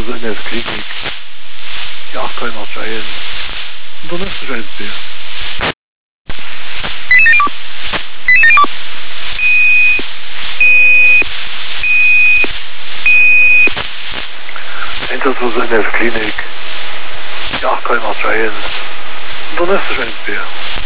Klinik, die Achtheimer Giant und der nächste Giant-Bier. Klinik, die Achtheimer Giant und der nächste Giant-Bier.